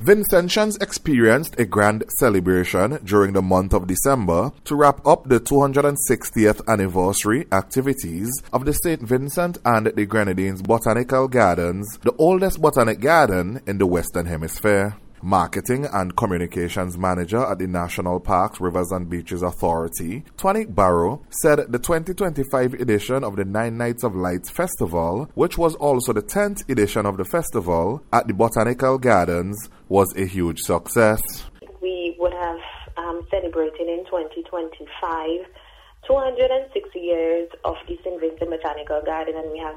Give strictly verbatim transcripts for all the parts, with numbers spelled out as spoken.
Vincentians experienced a grand celebration during the month of December to wrap up the two hundred sixtieth anniversary activities of the Saint Vincent and the Grenadines Botanical Gardens, the oldest botanic garden in the Western Hemisphere. Marketing and Communications Manager at the National Parks, Rivers and Beaches Authority, Twanik Barrow, said the twenty twenty-five edition of the Nine Nights of Lights Festival, which was also the tenth edition of the festival at the Botanical Gardens, was a huge success. We would have um, celebrated in twenty twenty-five two hundred sixty years of the Saint Vincent Botanical Garden, and we have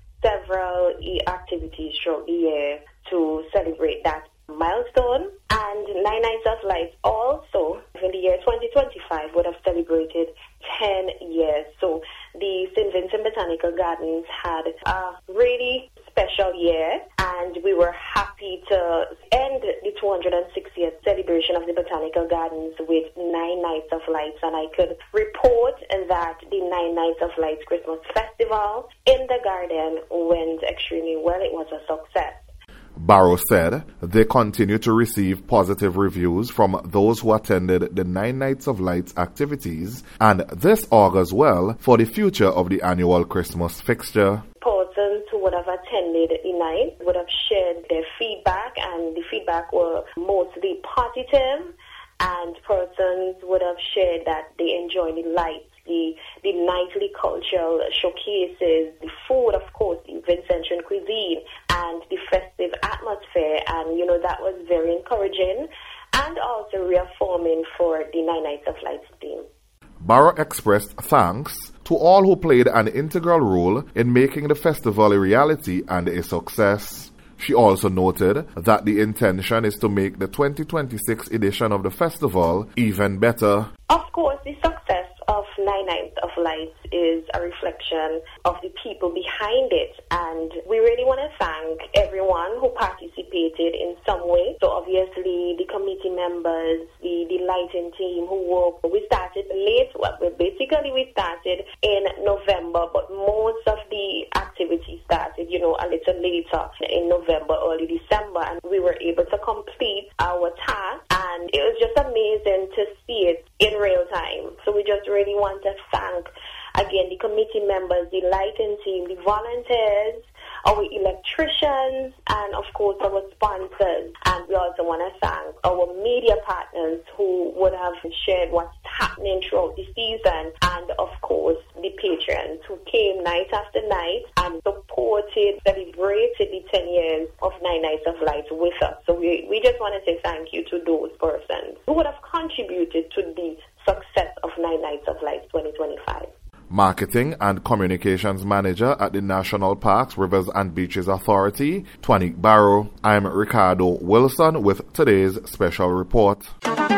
several activities throughout the year to celebrate that milestone. And Nine Nights of Lights also in the year twenty twenty-five would have celebrated ten years. So the Saint Vincent Botanical Gardens had a really special year, and we were happy to end the two hundred sixtieth celebration of the Botanical Gardens with Nine Nights of Lights. And I could report that the Nine Nights of Lights Christmas Festival in the garden went extremely well. It was a success. Barrow said they continue to receive positive reviews from those who attended the Nine Nights of Lights activities, and this augurs well for the future of the annual Christmas fixture. Persons who would have attended the night would have shared their feedback, and the feedback were mostly positive, and persons would have shared that they enjoyed the lights, the, the nightly cultural showcases, the food, of course, the Vincentian cuisine, and the festive atmosphere. And, you know, that was very encouraging and also reaffirming for the Nine Nights of Lights theme. Barrow expressed thanks to all who played an integral role in making the festival a reality and a success. She also noted that the intention is to make the twenty twenty-six edition of the festival even better. Of course, the success of Nine Nights of Lights is a reflection of the people behind it, and we really want to thank everyone who participated in some way. So obviously the committee members, the, the lighting team who worked. We started late, well, basically we started in November, but most of the activities started, you know, a little later in November, early December, and we were able to complete our task, and it was just amazing to see it in real time. So we just really want to thank again the committee members, the lighting team, the volunteers, our electricians, and of course our sponsors. And we also want to thank our media partners who would have shared what's happening throughout the season, and of course the patrons who came night after night and supported, celebrated the ten years of Nine Nights of Lights with us. So we, we just want to say thank you to those persons who would have contributed to the success of Nine Nights of Lights twenty twenty-five. Marketing and Communications Manager at the National Parks, Rivers and Beaches Authority, Twanik Barrow. I'm Ricardo Wilson with today's special report.